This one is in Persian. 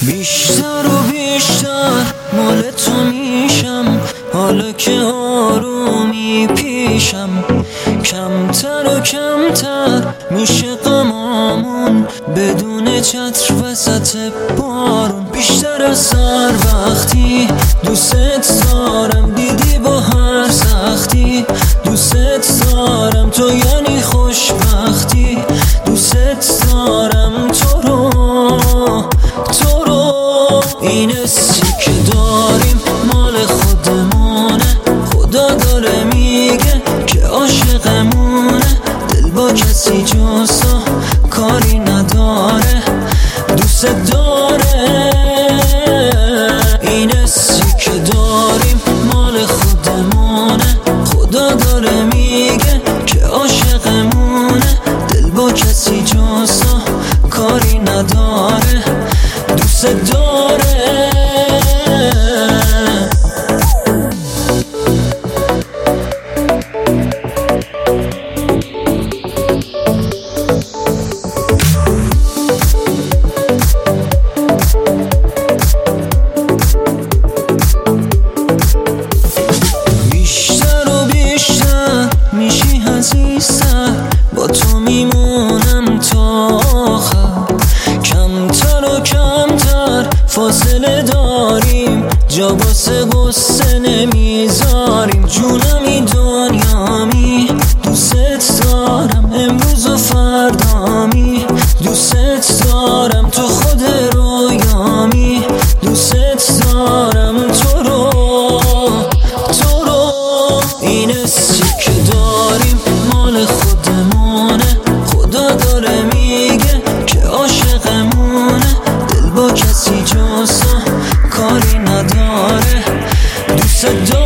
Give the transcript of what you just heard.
بیشتر و بیشتر مال تو میشم، حالا که آرومی پیشم. کمتر و کمتر میشه غمامون بدون چتر وسط بارون. بیشتر از هر وقتی دوست دارم، دیدی با هر سختی دوست دارم. تو یعنی خوشبختی، دوست دارم تو رو. این حسی که داریم مال خودمونه، خدا داره میگه که عاشقمونه. دل با کسی جز تو کاری نداره، دوست داره. این حسی که داریم مال خودمونه، خدا داره میگه که عاشقمونه. دل با کسی جز تو کاری نداره، دوست داره. بیشتر و بیشتر میشی عزیزتر، با تو میمونم تا آخر. کمتر و کمتر فاصله داریم، جا واسه غصه نمیذاریم. جونمی دنیامی دوست دارم، امروز و فردامی دوست دارم. تو خود رویامی دوست دارم تو رو. این حسی که داریم مال خودمونه، خدا داره میگه که عاشقمونه. دل با کسی جز تو کاری نداره، دوست داره.